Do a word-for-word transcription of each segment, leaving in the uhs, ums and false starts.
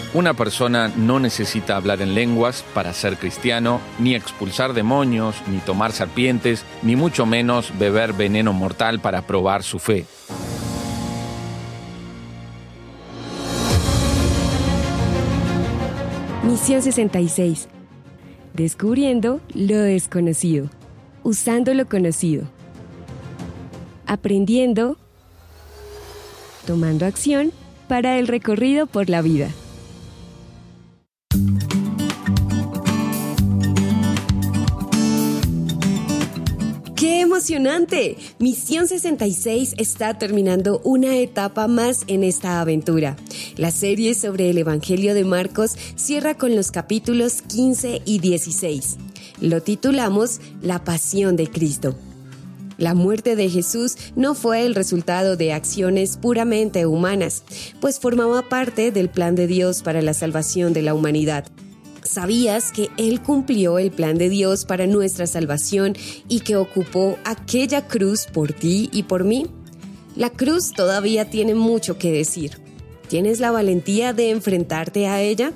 Una persona no necesita hablar en lenguas para ser cristiano, ni expulsar demonios, ni tomar serpientes, ni mucho menos beber veneno mortal para probar su fe. Misión sesenta y seis. Descubriendo lo desconocido, usando lo conocido, aprendiendo, tomando acción para el recorrido por la vida. ¡Qué emocionante! Misión sesenta y seis está terminando una etapa más en esta aventura. La serie sobre el Evangelio de Marcos cierra con los capítulos quince y dieciséis. Lo titulamos La Pasión de Cristo. La muerte de Jesús no fue el resultado de acciones puramente humanas, pues formaba parte del plan de Dios para la salvación de la humanidad. ¿Sabías que Él cumplió el plan de Dios para nuestra salvación y que ocupó aquella cruz por ti y por mí? La cruz todavía tiene mucho que decir. ¿Tienes la valentía de enfrentarte a ella?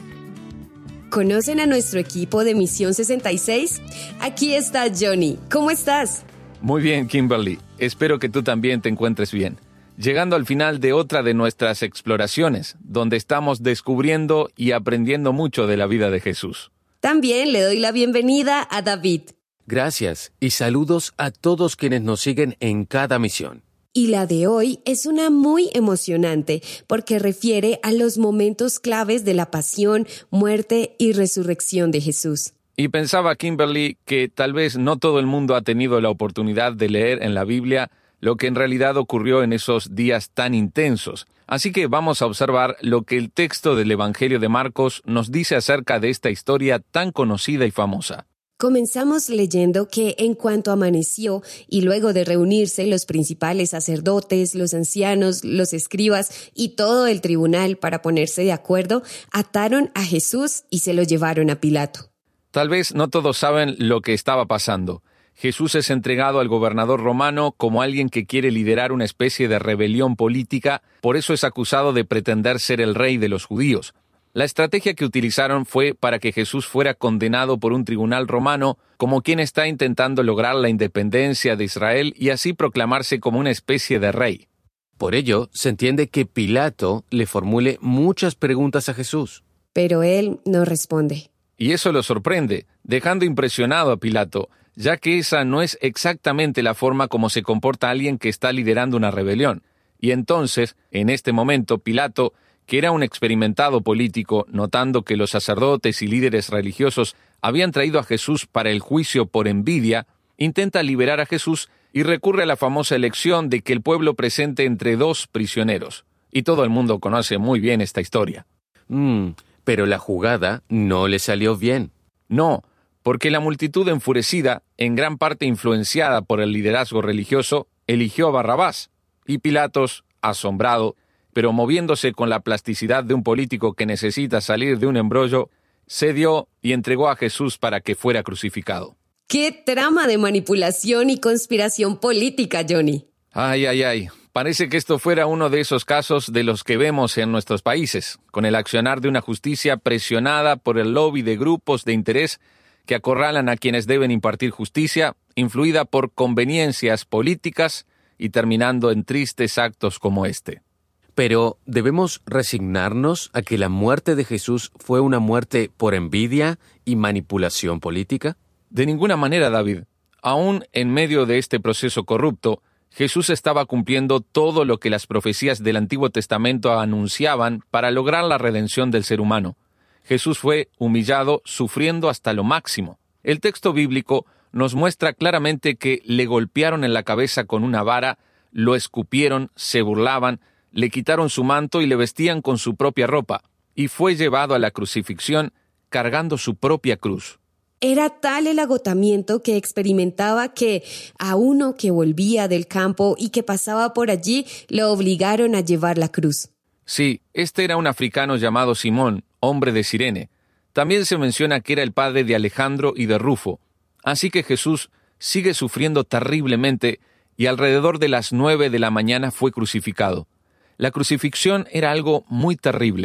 ¿Conocen a nuestro equipo de Misión sesenta y seis? Aquí está Johnny. ¿Cómo estás? Muy bien, Kimberly. Espero que tú también te encuentres bien. Llegando al final de otra de nuestras exploraciones, donde estamos descubriendo y aprendiendo mucho de la vida de Jesús. También le doy la bienvenida a David. Gracias y saludos a todos quienes nos siguen en cada misión. Y la de hoy es una muy emocionante porque refiere a los momentos claves de la pasión, muerte y resurrección de Jesús. Y pensaba, Kimberly, que tal vez no todo el mundo ha tenido la oportunidad de leer en la Biblia lo que en realidad ocurrió en esos días tan intensos. Así que vamos a observar lo que el texto del Evangelio de Marcos nos dice acerca de esta historia tan conocida y famosa. Comenzamos leyendo que en cuanto amaneció y luego de reunirse los principales sacerdotes, los ancianos, los escribas y todo el tribunal para ponerse de acuerdo, ataron a Jesús y se lo llevaron a Pilato. Tal vez no todos saben lo que estaba pasando. Jesús es entregado al gobernador romano como alguien que quiere liderar una especie de rebelión política, por eso es acusado de pretender ser el rey de los judíos. La estrategia que utilizaron fue para que Jesús fuera condenado por un tribunal romano como quien está intentando lograr la independencia de Israel y así proclamarse como una especie de rey. Por ello, se entiende que Pilato le formule muchas preguntas a Jesús. Pero él no responde. Y eso lo sorprende, dejando impresionado a Pilato, ya que esa no es exactamente la forma como se comporta alguien que está liderando una rebelión. Y entonces, en este momento, Pilato, que era un experimentado político, notando que los sacerdotes y líderes religiosos habían traído a Jesús para el juicio por envidia, intenta liberar a Jesús y recurre a la famosa elección de que el pueblo presente entre dos prisioneros. Y todo el mundo conoce muy bien esta historia. Mm, pero la jugada no le salió bien. No, porque la multitud enfurecida, en gran parte influenciada por el liderazgo religioso, eligió a Barrabás. Y Pilatos, asombrado, pero moviéndose con la plasticidad de un político que necesita salir de un embrollo, cedió y entregó a Jesús para que fuera crucificado. ¡Qué trama de manipulación y conspiración política, Johnny! Ay, ay, ay. Parece que esto fuera uno de esos casos de los que vemos en nuestros países, con el accionar de una justicia presionada por el lobby de grupos de interés que acorralan a quienes deben impartir justicia, influida por conveniencias políticas y terminando en tristes actos como este. Pero, ¿debemos resignarnos a que la muerte de Jesús fue una muerte por envidia y manipulación política? De ninguna manera, David. Aún en medio de este proceso corrupto, Jesús estaba cumpliendo todo lo que las profecías del Antiguo Testamento anunciaban para lograr la redención del ser humano. Jesús fue humillado, sufriendo hasta lo máximo. El texto bíblico nos muestra claramente que le golpearon en la cabeza con una vara, lo escupieron, se burlaban, le quitaron su manto y le vestían con su propia ropa, y fue llevado a la crucifixión cargando su propia cruz. Era tal el agotamiento que experimentaba que a uno que volvía del campo y que pasaba por allí lo obligaron a llevar la cruz. Sí, este era un africano llamado Simón, hombre de Cirene. También se menciona que era el padre de Alejandro y de Rufo. Así que Jesús sigue sufriendo terriblemente y alrededor de las nueve de la mañana fue crucificado. La crucifixión era algo muy terrible.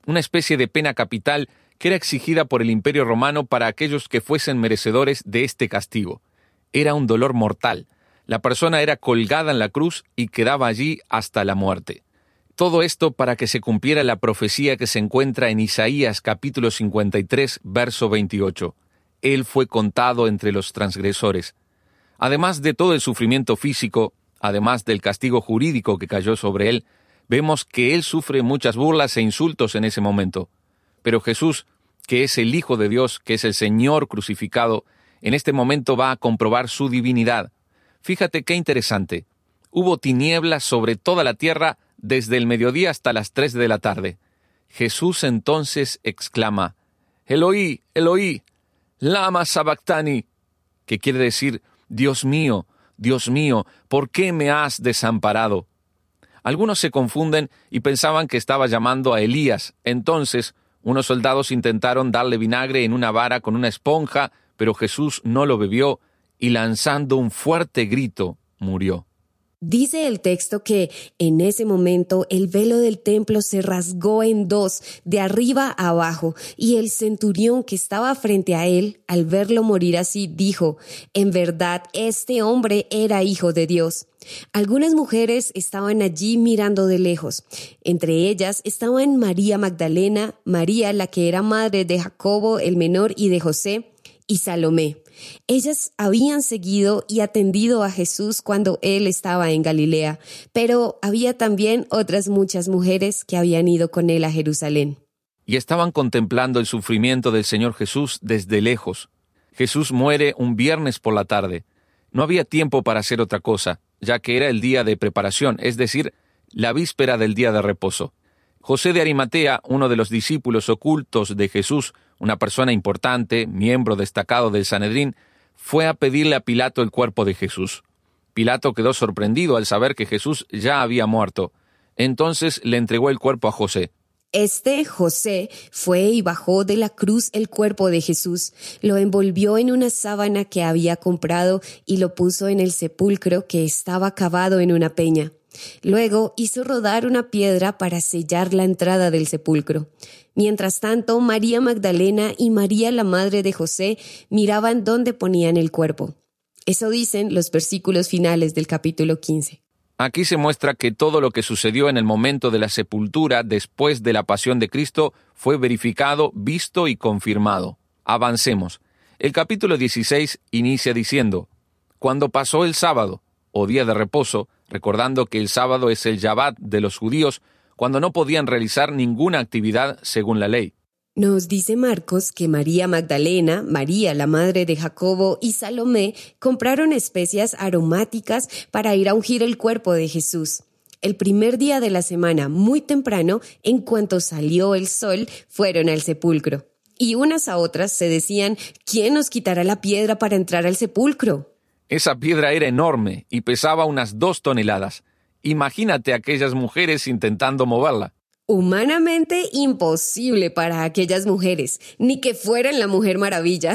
una especie de pena capital que era exigida por el Imperio Romano para aquellos que fuesen merecedores de este castigo. Era un dolor mortal. La persona era colgada en la cruz y quedaba allí hasta la muerte. Todo esto para que se cumpliera la profecía que se encuentra en Isaías capítulo cincuenta y tres, verso veintiocho. Él fue contado entre los transgresores. Además de todo el sufrimiento físico, además del castigo jurídico que cayó sobre él, vemos que él sufre muchas burlas e insultos en ese momento. Pero Jesús, que es el Hijo de Dios, que es el Señor crucificado, en este momento va a comprobar su divinidad. Fíjate qué interesante. Hubo tinieblas sobre toda la tierra desde el mediodía hasta las tres de la tarde. Jesús entonces exclama, Eloí, Eloí, lama sabactani, que quiere decir, Dios mío, Dios mío, ¿por qué me has desamparado? Algunos se confunden y pensaban que estaba llamando a Elías. Entonces, unos soldados intentaron darle vinagre en una vara con una esponja, pero Jesús no lo bebió y lanzando un fuerte grito, murió. Dice el texto que en ese momento el velo del templo se rasgó en dos, de arriba a abajo, y el centurión que estaba frente a él, al verlo morir así, dijo, en verdad, este hombre era hijo de Dios. Algunas mujeres estaban allí mirando de lejos. Entre ellas estaban María Magdalena, María la que era madre de Jacobo el menor y de José, y Salomé. Ellas habían seguido y atendido a Jesús cuando él estaba en Galilea, pero había también otras muchas mujeres que habían ido con él a Jerusalén. Y estaban contemplando el sufrimiento del Señor Jesús desde lejos. Jesús muere un viernes por la tarde. No había tiempo para hacer otra cosa, ya que era el día de preparación, es decir, la víspera del día de reposo. José de Arimatea, uno de los discípulos ocultos de Jesús, una persona importante, miembro destacado del Sanedrín, fue a pedirle a Pilato el cuerpo de Jesús. Pilato quedó sorprendido al saber que Jesús ya había muerto. Entonces le entregó el cuerpo a José. Este José fue y bajó de la cruz el cuerpo de Jesús, lo envolvió en una sábana que había comprado y lo puso en el sepulcro que estaba cavado en una peña. Luego hizo rodar una piedra para sellar la entrada del sepulcro. Mientras tanto, María Magdalena y María la madre de José miraban dónde ponían el cuerpo. Eso dicen los versículos finales del capítulo quince. Aquí se muestra que todo lo que sucedió en el momento de la sepultura después de la pasión de Cristo fue verificado, visto y confirmado. Avancemos. El capítulo dieciséis inicia diciendo, cuando pasó el sábado, o día de reposo, recordando que el sábado es el Shabbat de los judíos, cuando no podían realizar ninguna actividad según la ley. Nos dice Marcos que María Magdalena, María la madre de Jacobo y Salomé compraron especias aromáticas para ir a ungir el cuerpo de Jesús. El primer día de la semana, muy temprano, en cuanto salió el sol, fueron al sepulcro. Y unas a otras se decían, ¿quién nos quitará la piedra para entrar al sepulcro? Esa piedra era enorme y pesaba unas dos toneladas. Imagínate a aquellas mujeres intentando moverla. Humanamente imposible para aquellas mujeres, ni que fueran la Mujer Maravilla.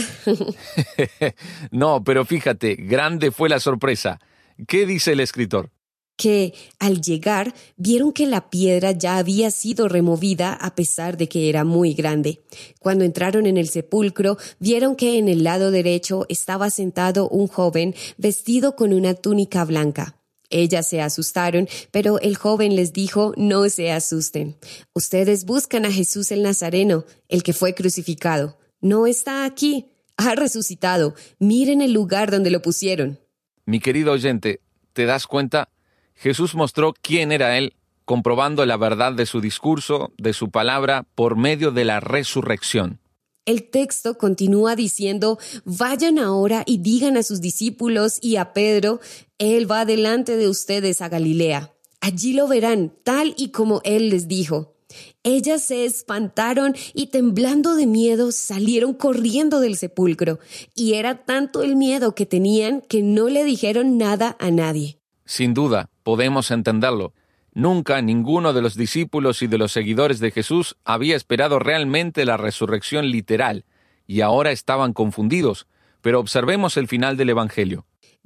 No, pero fíjate, grande fue la sorpresa. ¿Qué dice el escritor? Que al llegar vieron que la piedra ya había sido removida a pesar de que era muy grande. Cuando entraron en el sepulcro, vieron que en el lado derecho estaba sentado un joven vestido con una túnica blanca. Ellas se asustaron, pero el joven les dijo, no se asusten. Ustedes buscan a Jesús el Nazareno, el que fue crucificado. No está aquí, ha resucitado. Miren el lugar donde lo pusieron. Mi querido oyente, ¿te das cuenta? Jesús mostró quién era Él, comprobando la verdad de su discurso, de su palabra, por medio de la resurrección. El texto continúa diciendo, vayan ahora y digan a sus discípulos y a Pedro, Él va delante de ustedes a Galilea. Allí lo verán, tal y como Él les dijo. Ellas se espantaron y temblando de miedo salieron corriendo del sepulcro. Y era tanto el miedo que tenían que no le dijeron nada a nadie. Sin duda, podemos entenderlo. Nunca ninguno de los discípulos y de los seguidores de Jesús había esperado realmente la resurrección literal, y ahora estaban confundidos. Pero observemos el final del Evangelio.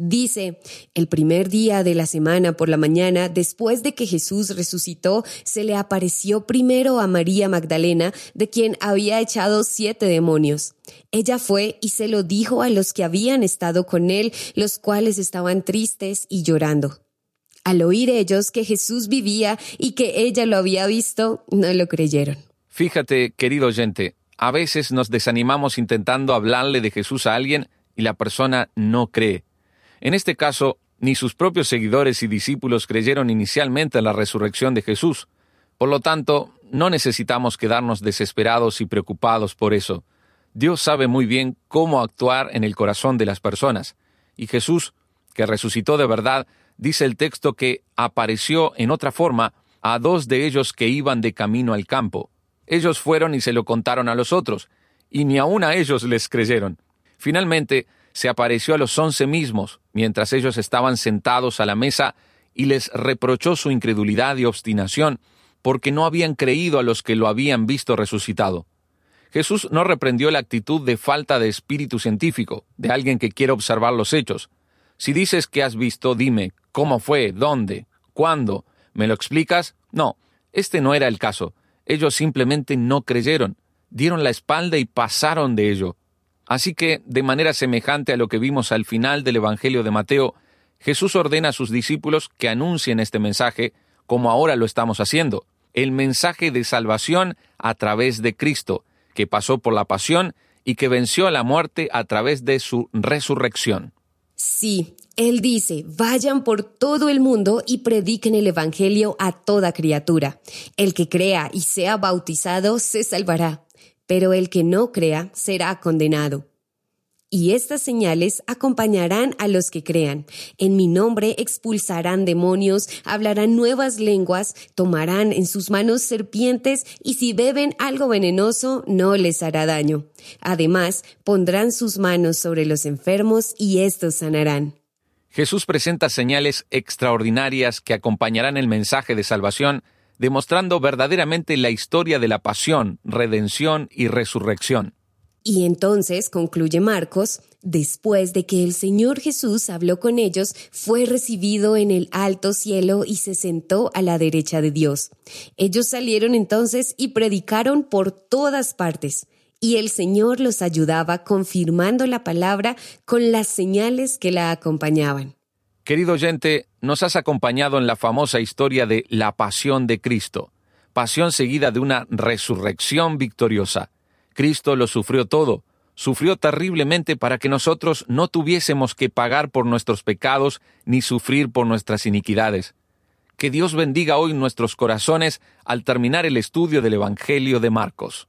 Dice, el primer día de la semana por la mañana, después de que Jesús resucitó, se le apareció primero a María Magdalena, de quien había echado siete demonios. Ella fue y se lo dijo a los que habían estado con él, los cuales estaban tristes y llorando. Al oír ellos que Jesús vivía y que ella lo había visto, no lo creyeron. Fíjate, querido oyente, a veces nos desanimamos intentando hablarle de Jesús a alguien y la persona no cree. En este caso, ni sus propios seguidores y discípulos creyeron inicialmente en la resurrección de Jesús. Por lo tanto, no necesitamos quedarnos desesperados y preocupados por eso. Dios sabe muy bien cómo actuar en el corazón de las personas. Y Jesús, que resucitó de verdad, dice el texto que apareció en otra forma a dos de ellos que iban de camino al campo. Ellos fueron y se lo contaron a los otros, y ni aun a ellos les creyeron. Finalmente, se apareció a los once mismos, mientras ellos estaban sentados a la mesa, y les reprochó su incredulidad y obstinación, porque no habían creído a los que lo habían visto resucitado. Jesús no reprendió la actitud de falta de espíritu científico, de alguien que quiere observar los hechos. Si dices que has visto, dime, ¿cómo fue? ¿Dónde? ¿Cuándo? ¿Me lo explicas? No, este no era el caso. Ellos simplemente no creyeron, dieron la espalda y pasaron de ello. Así que, de manera semejante a lo que vimos al final del Evangelio de Mateo, Jesús ordena a sus discípulos que anuncien este mensaje, como ahora lo estamos haciendo, el mensaje de salvación a través de Cristo, que pasó por la pasión y que venció a la muerte a través de su resurrección. Sí, Él dice, vayan por todo el mundo y prediquen el Evangelio a toda criatura. El que crea y sea bautizado se salvará, pero el que no crea será condenado. Y estas señales acompañarán a los que crean. En mi nombre expulsarán demonios, hablarán nuevas lenguas, tomarán en sus manos serpientes y si beben algo venenoso no les hará daño. Además, pondrán sus manos sobre los enfermos y estos sanarán. Jesús presenta señales extraordinarias que acompañarán el mensaje de salvación, demostrando verdaderamente la historia de la pasión, redención y resurrección. Y entonces, concluye Marcos, después de que el Señor Jesús habló con ellos, fue recibido en el alto cielo y se sentó a la derecha de Dios. Ellos salieron entonces y predicaron por todas partes, y el Señor los ayudaba confirmando la palabra con las señales que la acompañaban. Querido oyente, nos has acompañado en la famosa historia de la pasión de Cristo, pasión seguida de una resurrección victoriosa. Cristo lo sufrió todo, sufrió terriblemente para que nosotros no tuviésemos que pagar por nuestros pecados ni sufrir por nuestras iniquidades. Que Dios bendiga hoy nuestros corazones al terminar el estudio del Evangelio de Marcos.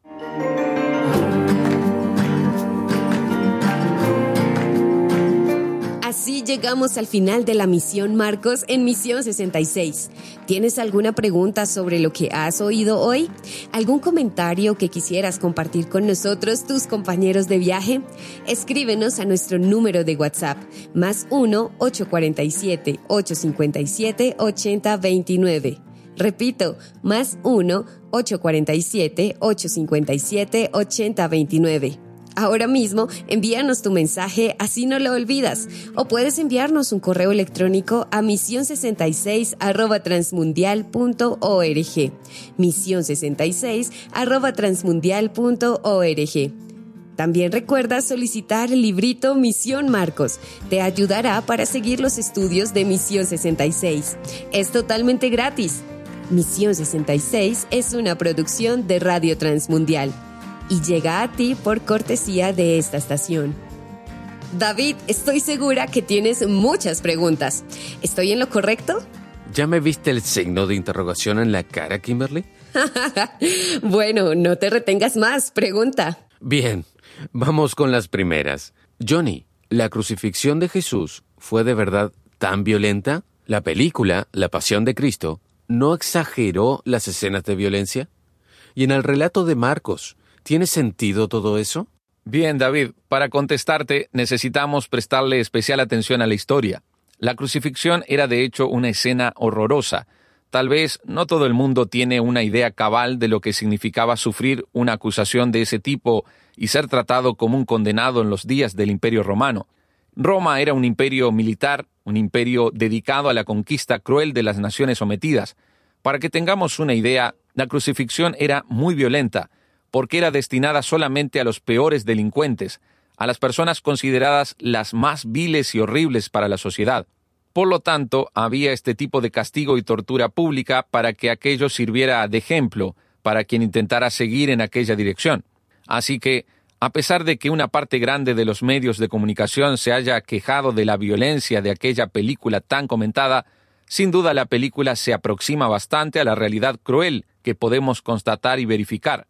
Así llegamos al final de la Misión Marcos en Misión sesenta y seis. ¿Tienes alguna pregunta sobre lo que has oído hoy? ¿Algún comentario que quisieras compartir con nosotros, tus compañeros de viaje? Escríbenos a nuestro número de WhatsApp, más uno ocho cuatro siete, ocho cinco siete, ocho cero dos nueve. Repito, más uno ocho cuatro siete, ocho cinco siete, ocho cero dos nueve. Ahora mismo, envíanos tu mensaje, así no lo olvidas. O puedes enviarnos un correo electrónico a misión sesenta y seis arroba transmundial punto org. misión sesenta y seis arroba transmundial punto org. También recuerda solicitar el librito Misión Marcos. Te ayudará para seguir los estudios de Misión sesenta y seis. Es totalmente gratis. Misión sesenta y seis es una producción de Radio Transmundial y llega a ti por cortesía de esta estación. David, estoy segura que tienes muchas preguntas. ¿Estoy en lo correcto? ¿Ya me viste el signo de interrogación en la cara, Kimberly? Bueno, no te retengas más. Pregunta. Bien, vamos con las primeras. Johnny, ¿la crucifixión de Jesús fue de verdad tan violenta? ¿La película La Pasión de Cristo no exageró las escenas de violencia? Y en el relato de Marcos, ¿tiene sentido todo eso? Bien, David, para contestarte necesitamos prestarle especial atención a la historia. La crucifixión era de hecho una escena horrorosa. Tal vez no todo el mundo tiene una idea cabal de lo que significaba sufrir una acusación de ese tipo y ser tratado como un condenado en los días del Imperio Romano. Roma era un imperio militar, un imperio dedicado a la conquista cruel de las naciones sometidas. Para que tengamos una idea, la crucifixión era muy violenta, porque era destinada solamente a los peores delincuentes, a las personas consideradas las más viles y horribles para la sociedad. Por lo tanto, había este tipo de castigo y tortura pública para que aquello sirviera de ejemplo para quien intentara seguir en aquella dirección. Así que, a pesar de que una parte grande de los medios de comunicación se haya quejado de la violencia de aquella película tan comentada, sin duda la película se aproxima bastante a la realidad cruel que podemos constatar y verificar.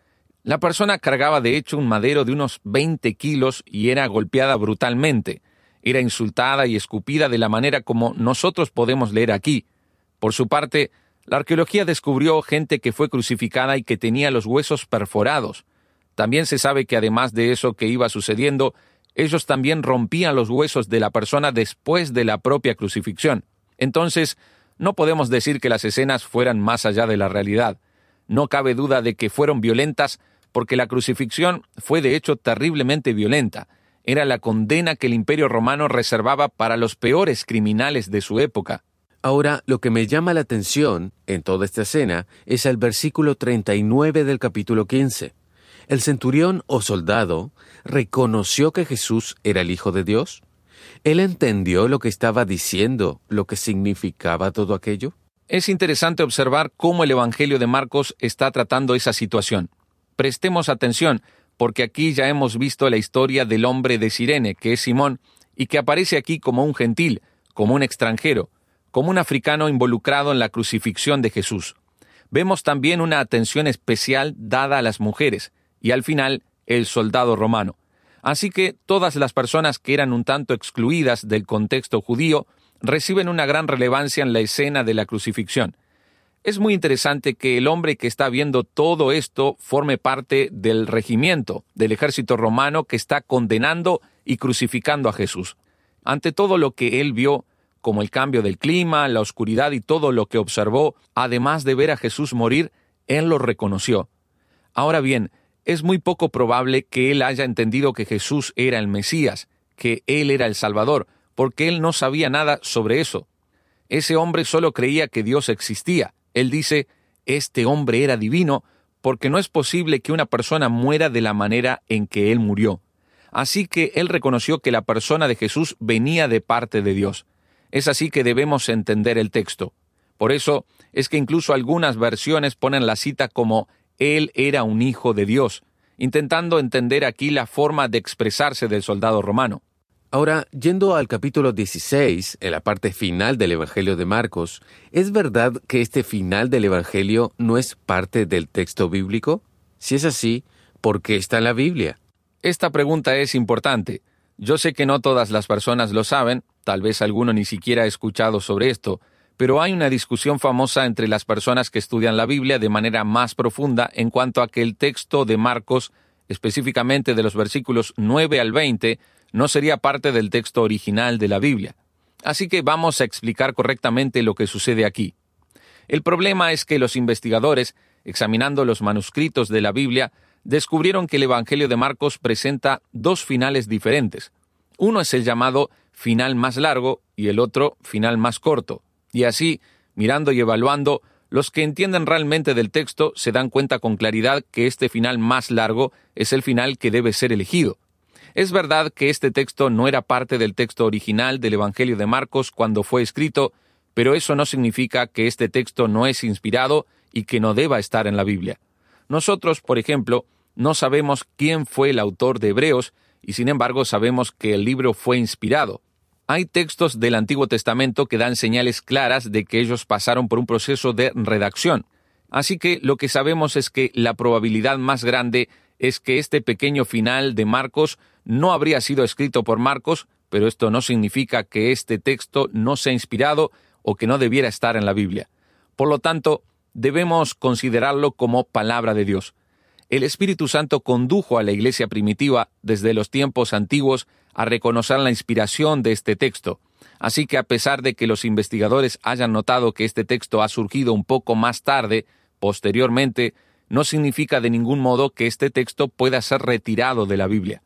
La persona cargaba de hecho un madero de unos veinte kilos y era golpeada brutalmente. Era insultada y escupida de la manera como nosotros podemos leer aquí. Por su parte, la arqueología descubrió gente que fue crucificada y que tenía los huesos perforados. También se sabe que además de eso que iba sucediendo, ellos también rompían los huesos de la persona después de la propia crucifixión. Entonces, no podemos decir que las escenas fueran más allá de la realidad. No cabe duda de que fueron violentas porque la crucifixión fue de hecho terriblemente violenta. Era la condena que el Imperio Romano reservaba para los peores criminales de su época. Ahora, lo que me llama la atención en toda esta escena es el versículo treinta y nueve del capítulo quince. ¿El centurión o soldado reconoció que Jesús era el Hijo de Dios? ¿Él entendió lo que estaba diciendo, lo que significaba todo aquello? Es interesante observar cómo el Evangelio de Marcos está tratando esa situación. Prestemos atención, porque aquí ya hemos visto la historia del hombre de Cirene, que es Simón, y que aparece aquí como un gentil, como un extranjero, como un africano involucrado en la crucifixión de Jesús. Vemos también una atención especial dada a las mujeres, y al final, el soldado romano. Así que todas las personas que eran un tanto excluidas del contexto judío reciben una gran relevancia en la escena de la crucifixión. Es muy interesante que el hombre que está viendo todo esto forme parte del regimiento, del ejército romano que está condenando y crucificando a Jesús. Ante todo lo que él vio, como el cambio del clima, la oscuridad y todo lo que observó, además de ver a Jesús morir, él lo reconoció. Ahora bien, es muy poco probable que él haya entendido que Jesús era el Mesías, que él era el Salvador, porque él no sabía nada sobre eso. Ese hombre solo creía que Dios existía. Él dice, este hombre era divino, porque no es posible que una persona muera de la manera en que él murió. Así que él reconoció que la persona de Jesús venía de parte de Dios. Es así que debemos entender el texto. Por eso es que incluso algunas versiones ponen la cita como Él era un hijo de Dios, intentando entender aquí la forma de expresarse del soldado romano. Ahora, yendo al capítulo dieciséis, en la parte final del Evangelio de Marcos, ¿es verdad que este final del Evangelio no es parte del texto bíblico? Si es así, ¿por qué está en la Biblia? Esta pregunta es importante. Yo sé que no todas las personas lo saben, tal vez alguno ni siquiera ha escuchado sobre esto, pero hay una discusión famosa entre las personas que estudian la Biblia de manera más profunda en cuanto a que el texto de Marcos, específicamente de los versículos nueve al veinte, no sería parte del texto original de la Biblia. Así que vamos a explicar correctamente lo que sucede aquí. El problema es que los investigadores, examinando los manuscritos de la Biblia, descubrieron que el Evangelio de Marcos presenta dos finales diferentes. Uno es el llamado final más largo y el otro final más corto. Y así, mirando y evaluando, los que entienden realmente del texto se dan cuenta con claridad que este final más largo es el final que debe ser elegido. Es verdad que este texto no era parte del texto original del Evangelio de Marcos cuando fue escrito, pero eso no significa que este texto no es inspirado y que no deba estar en la Biblia. Nosotros, por ejemplo, no sabemos quién fue el autor de Hebreos, y sin embargo sabemos que el libro fue inspirado. Hay textos del Antiguo Testamento que dan señales claras de que ellos pasaron por un proceso de redacción. Así que lo que sabemos es que la probabilidad más grande es que este pequeño final de Marcos no habría sido escrito por Marcos, pero esto no significa que este texto no sea inspirado o que no debiera estar en la Biblia. Por lo tanto, debemos considerarlo como palabra de Dios. El Espíritu Santo condujo a la iglesia primitiva desde los tiempos antiguos a reconocer la inspiración de este texto. Así que a pesar de que los investigadores hayan notado que este texto ha surgido un poco más tarde, posteriormente, no significa de ningún modo que este texto pueda ser retirado de la Biblia.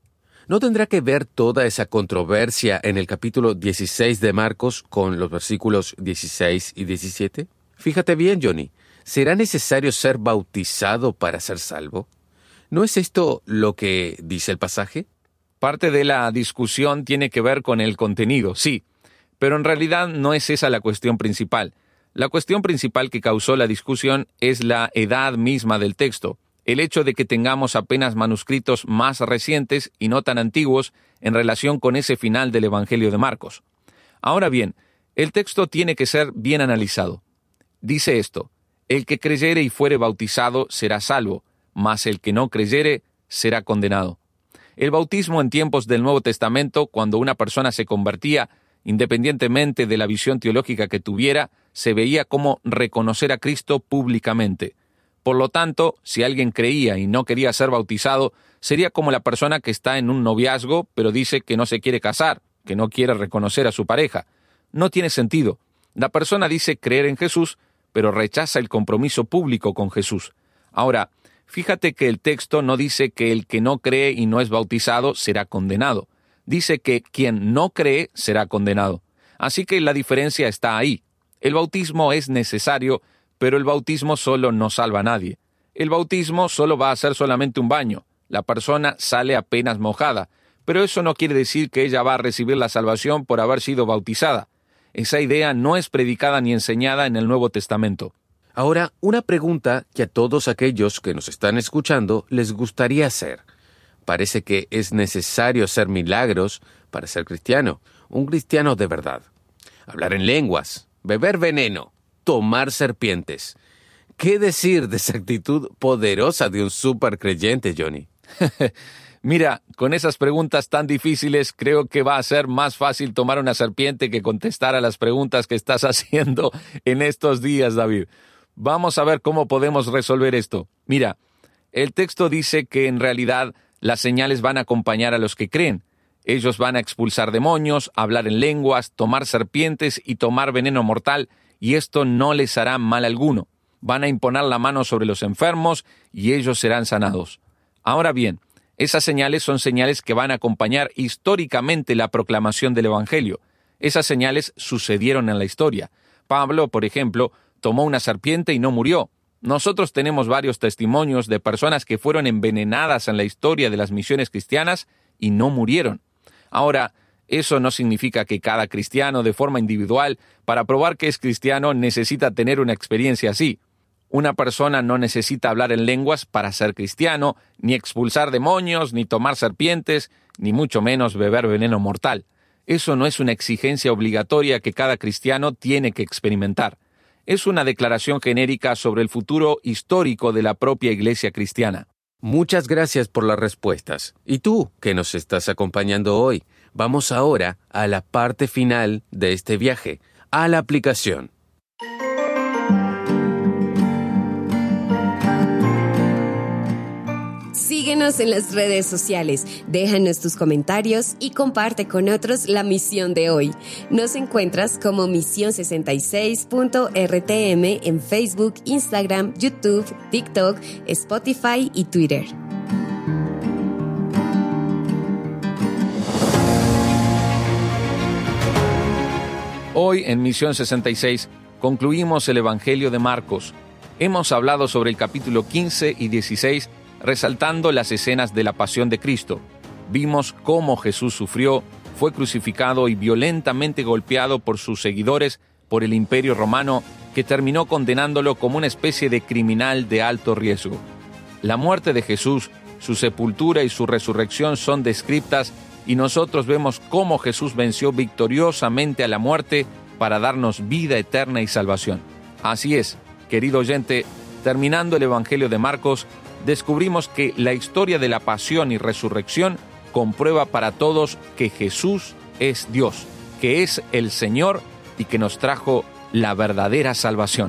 ¿No tendrá que ver toda esa controversia en el capítulo dieciséis de Marcos con los versículos dieciséis y diecisiete? Fíjate bien, Johnny. ¿Será necesario ser bautizado para ser salvo? ¿No es esto lo que dice el pasaje? Parte de la discusión tiene que ver con el contenido, sí, pero en realidad no es esa la cuestión principal. La cuestión principal que causó la discusión es la edad misma del texto, el hecho de que tengamos apenas manuscritos más recientes y no tan antiguos en relación con ese final del Evangelio de Marcos. Ahora bien, el texto tiene que ser bien analizado. Dice esto: el que creyere y fuere bautizado será salvo, mas el que no creyere será condenado. El bautismo en tiempos del Nuevo Testamento, cuando una persona se convertía, independientemente de la visión teológica que tuviera, se veía como reconocer a Cristo públicamente. Por lo tanto, si alguien creía y no quería ser bautizado, sería como la persona que está en un noviazgo, pero dice que no se quiere casar, que no quiere reconocer a su pareja. No tiene sentido. La persona dice creer en Jesús, pero rechaza el compromiso público con Jesús. Ahora, fíjate que el texto no dice que el que no cree y no es bautizado será condenado. Dice que quien no cree será condenado. Así que la diferencia está ahí. El bautismo es necesario, pero el bautismo solo no salva a nadie. El bautismo solo va a ser solamente un baño. La persona sale apenas mojada, pero eso no quiere decir que ella va a recibir la salvación por haber sido bautizada. Esa idea no es predicada ni enseñada en el Nuevo Testamento. Ahora, una pregunta que a todos aquellos que nos están escuchando les gustaría hacer. Parece que es necesario hacer milagros para ser cristiano, un cristiano de verdad. Hablar en lenguas, beber veneno, tomar serpientes. ¿Qué decir de esa actitud poderosa de un supercreyente, Johnny? Mira, con esas preguntas tan difíciles, creo que va a ser más fácil tomar una serpiente que contestar a las preguntas que estás haciendo en estos días, David. Vamos a ver cómo podemos resolver esto. Mira, el texto dice que en realidad las señales van a acompañar a los que creen. Ellos van a expulsar demonios, hablar en lenguas, tomar serpientes y tomar veneno mortal, y esto no les hará mal alguno. Van a imponer la mano sobre los enfermos y ellos serán sanados. Ahora bien, esas señales son señales que van a acompañar históricamente la proclamación del Evangelio. Esas señales sucedieron en la historia. Pablo, por ejemplo, tomó una serpiente y no murió. Nosotros tenemos varios testimonios de personas que fueron envenenadas en la historia de las misiones cristianas y no murieron. Ahora, eso no significa que cada cristiano de forma individual, para probar que es cristiano, necesita tener una experiencia así. Una persona no necesita hablar en lenguas para ser cristiano, ni expulsar demonios, ni tomar serpientes, ni mucho menos beber veneno mortal. Eso no es una exigencia obligatoria que cada cristiano tiene que experimentar. Es una declaración genérica sobre el futuro histórico de la propia iglesia cristiana. Muchas gracias por las respuestas. Y tú, que nos estás acompañando hoy, vamos ahora a la parte final de este viaje, a la aplicación. Síguenos en las redes sociales, déjanos tus comentarios y comparte con otros la misión de hoy. Nos encuentras como misión sesenta y seis punto R T M en Facebook, Instagram, YouTube, TikTok, Spotify y Twitter. Hoy en Misión sesenta y seis concluimos el Evangelio de Marcos. Hemos hablado sobre el capítulo quince y dieciséis, resaltando las escenas de la pasión de Cristo. Vimos cómo Jesús sufrió, fue crucificado y violentamente golpeado por sus seguidores por el Imperio Romano, que terminó condenándolo como una especie de criminal de alto riesgo. La muerte de Jesús, su sepultura y su resurrección son descritas, y nosotros vemos cómo Jesús venció victoriosamente a la muerte para darnos vida eterna y salvación. Así es, querido oyente, terminando el Evangelio de Marcos, descubrimos que la historia de la pasión y resurrección comprueba para todos que Jesús es Dios, que es el Señor y que nos trajo la verdadera salvación.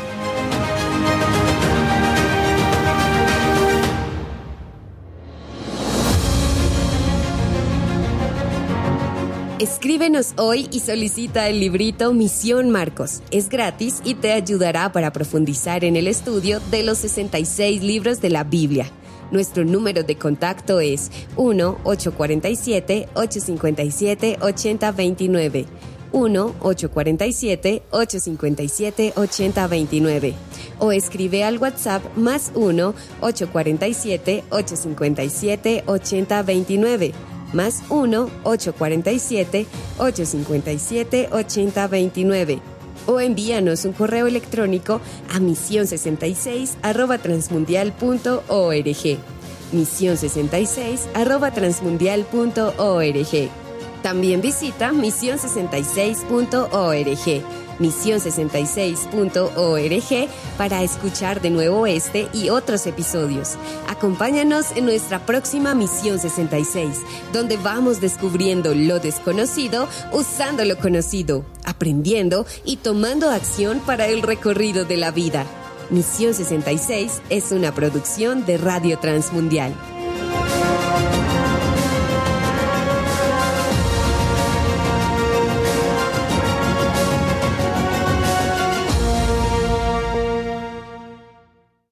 Escríbenos hoy y solicita el librito Misión Marcos. Es gratis y te ayudará para profundizar en el estudio de los sesenta y seis libros de la Biblia. Nuestro número de contacto es uno ocho cuatro siete, ocho cinco siete, ocho cero dos nueve. uno ocho cuatro siete, ocho cinco siete, ocho cero dos nueve o escribe al WhatsApp más uno ocho cuatro siete, ocho cinco siete, ocho cero dos nueve más uno ocho cuatro siete, ocho cinco siete, ocho cero dos nueve o envíanos un correo electrónico a misión sesenta y seis arroba transmundial punto org. misión sesenta y seis arroba transmundial punto org. También visita misión sesenta y seis punto org, misión sesenta y seis punto org para escuchar de nuevo este y otros episodios. Acompáñanos en nuestra próxima Misión sesenta y seis, donde vamos descubriendo lo desconocido usando lo conocido, aprendiendo y tomando acción para el recorrido de la vida. Misión sesenta y seis es una producción de Radio Transmundial.